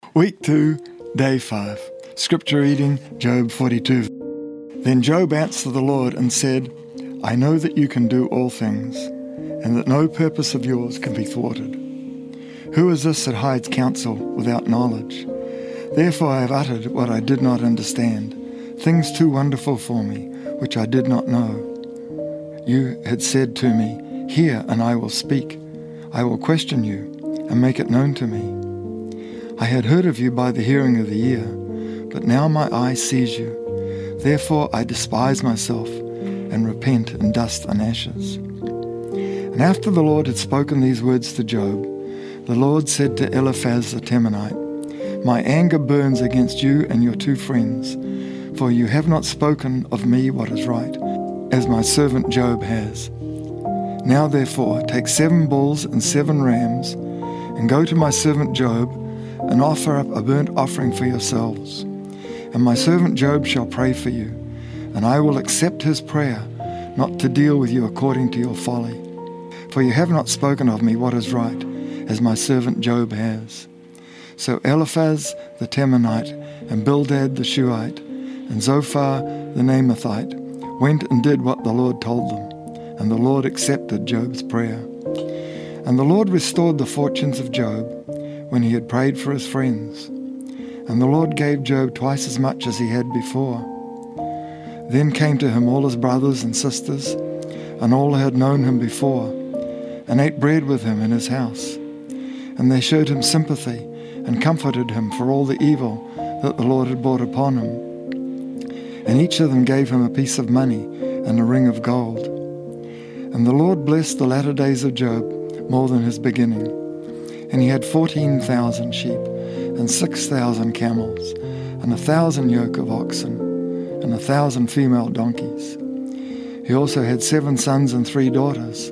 Week 2, Day 5. Scripture reading, Job 42. Then Job answered the Lord and said, I know that you can do all things, and that no purpose of yours can be thwarted. Who is this that hides counsel without knowledge? Therefore I have uttered what I did not understand, things too wonderful for me, which I did not know. You had said to me, Hear, and I will speak. I will question you, and make it known to me. I had heard of you by the hearing of the ear, but now my eye sees you. Therefore I despise myself, and repent in dust and ashes. And after the Lord had spoken these words to Job, the Lord said to Eliphaz the Temanite, My anger burns against you and your 2 friends, for you have not spoken of me what is right, as my servant Job has. Now therefore take 7 bulls and 7 rams, and go to my servant Job, and offer up a burnt offering for yourselves. And my servant Job shall pray for you, and I will accept his prayer, not to deal with you according to your folly. For you have not spoken of me what is right, as my servant Job has. So Eliphaz the Temanite, and Bildad the Shuhite, and Zophar the Naamathite went and did what the Lord told them, and the Lord accepted Job's prayer. And the Lord restored the fortunes of Job, when he had prayed for his friends. And the Lord gave Job twice as much as he had before. Then came to him all his brothers and sisters, and all who had known him before, and ate bread with him in his house. And they showed him sympathy, and comforted him for all the evil that the Lord had brought upon him. And each of them gave him a piece of money and a ring of gold. And the Lord blessed the latter days of Job more than his beginning. And he had 14,000 sheep, and 6,000 camels, and 1,000 yoke of oxen, and 1,000 female donkeys. He also had 7 sons and 3 daughters.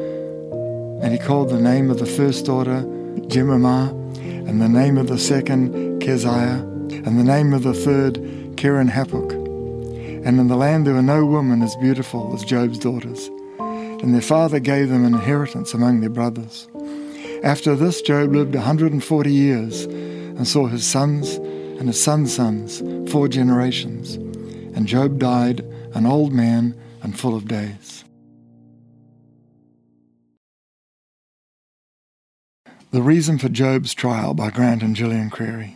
And he called the name of the first daughter Jemimah, and the name of the second Keziah, and the name of the third Keren-Happuch. And in the land there were no women as beautiful as Job's daughters, and their father gave them an inheritance among their brothers. After this, Job lived 140 years, and saw his sons and his sons' sons 4 generations. And Job died an old man and full of days. The Reason for Job's Trial by Grant and Gillian Creary.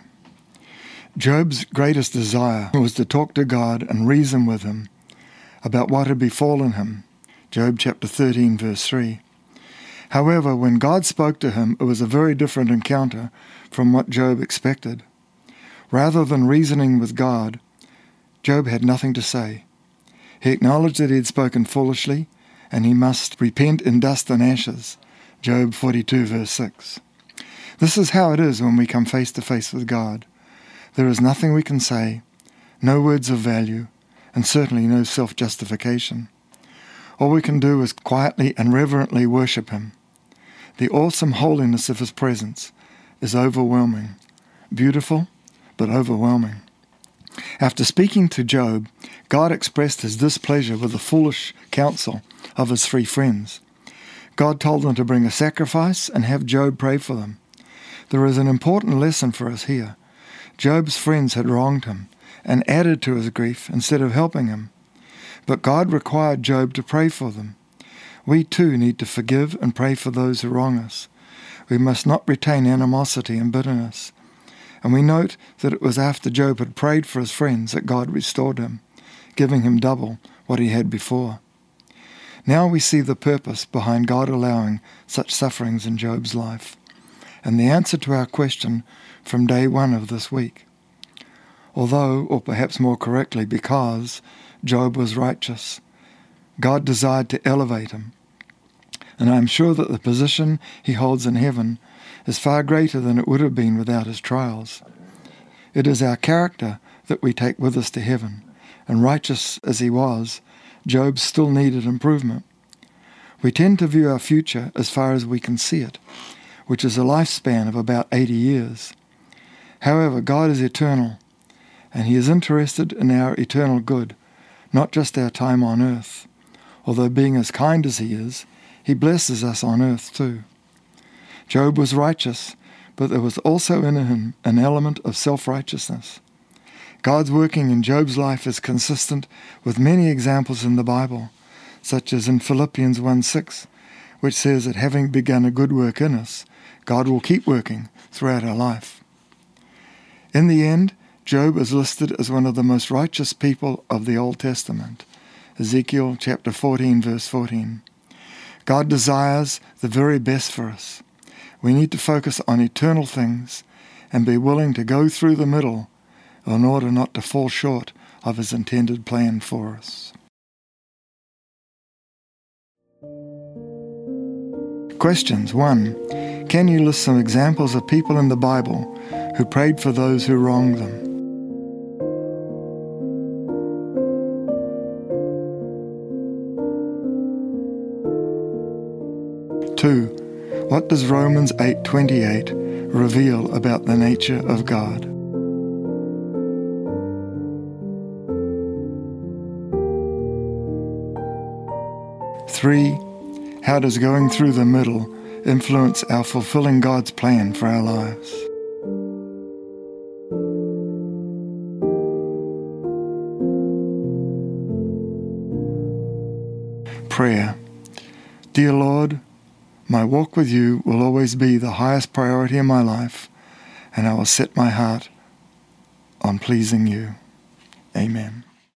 Job's greatest desire was to talk to God and reason with him about what had befallen him. Job chapter 13, verse 3. However, when God spoke to him, it was a very different encounter from what Job expected. Rather than reasoning with God, Job had nothing to say. He acknowledged that he had spoken foolishly, and he must repent in dust and ashes. Job 42, verse 6. This is how it is when we come face to face with God. There is nothing we can say, no words of value, and certainly no self-justification. All we can do is quietly and reverently worship him. The awesome holiness of his presence is overwhelming, beautiful, but overwhelming. After speaking to Job, God expressed his displeasure with the foolish counsel of his 3 friends. God told them to bring a sacrifice and have Job pray for them. There is an important lesson for us here. Job's friends had wronged him and added to his grief instead of helping him. But God required Job to pray for them. We too need to forgive and pray for those who wrong us. We must not retain animosity and bitterness. And we note that it was after Job had prayed for his friends that God restored him, giving him double what he had before. Now we see the purpose behind God allowing such sufferings in Job's life, and the answer to our question from day 1 of this week. Although, or perhaps more correctly, because Job was righteous, God desired to elevate him. And I am sure that the position he holds in heaven is far greater than it would have been without his trials. It is our character that we take with us to heaven, and righteous as he was, Job still needed improvement. We tend to view our future as far as we can see it, which is a lifespan of about 80 years. However, God is eternal, and he is interested in our eternal good, not just our time on earth. Although being as kind as he is, he blesses us on earth too. Job was righteous, but there was also in him an element of self-righteousness. God's working in Job's life is consistent with many examples in the Bible, such as in Philippians 1:6, which says that having begun a good work in us, God will keep working throughout our life. In the end, Job is listed as one of the most righteous people of the Old Testament. Ezekiel chapter 14, verse 14. God desires the very best for us. We need to focus on eternal things and be willing to go through the middle in order not to fall short of His intended plan for us. Questions. 1. Can you list some examples of people in the Bible who prayed for those who wronged them? 2. What does Romans 8:28 reveal about the nature of God? 3. How does going through the middle influence our fulfilling God's plan for our lives? Prayer. Dear Lord, my walk with you will always be the highest priority in my life, and I will set my heart on pleasing you. Amen.